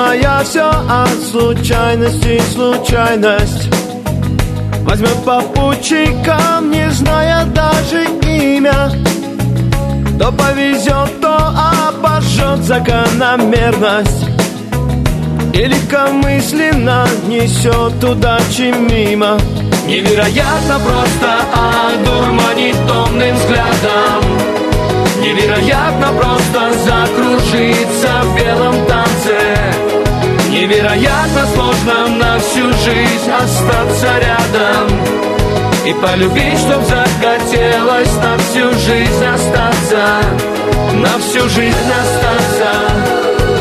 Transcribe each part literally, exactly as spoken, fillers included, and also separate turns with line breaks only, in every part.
зная все от случайности, случайность возьмет попутчиком, не зная даже имя. То повезет, то обожжет закономерность и легкомысленно несет удачи мимо. Невероятно просто одурманить томным взглядом, невероятно просто закружиться в белом танце, невероятно сложно на всю жизнь остаться рядом и полюбить, чтоб захотелось на всю жизнь остаться, на всю жизнь остаться.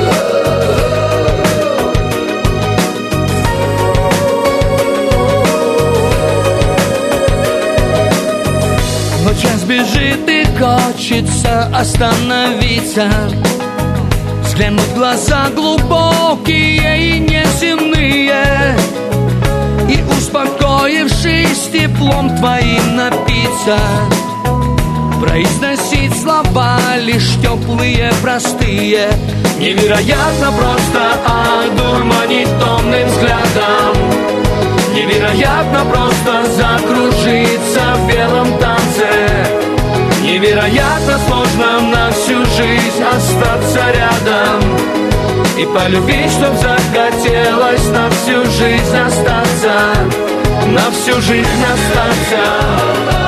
Но час бежит и хочется остановиться, взглянуть в глаза глубокие и неземные, и, успокоившись теплом твоим, напиться, произносить слова лишь теплые, простые. Невероятно просто одурманить томным взглядом, невероятно просто закружиться в белом танце, невероятно сложно на всю жизнь остаться рядом и полюбить, чтоб захотелось на всю жизнь остаться, на всю жизнь остаться.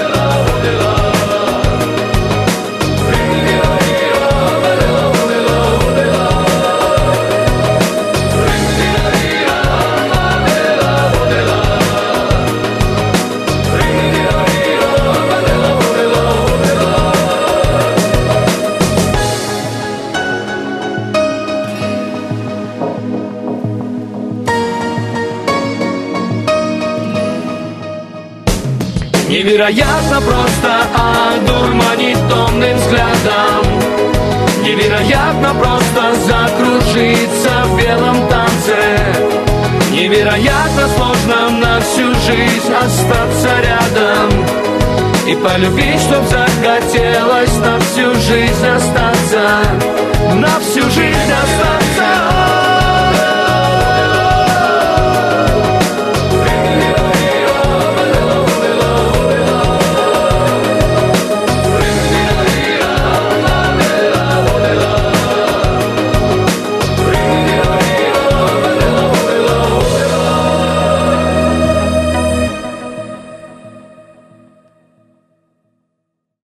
Невероятно просто одурманить томным взглядом, невероятно просто закружиться в белом танце, невероятно сложно на всю жизнь остаться рядом и полюбить, чтоб захотелось на всю жизнь остаться, на всю жизнь остаться.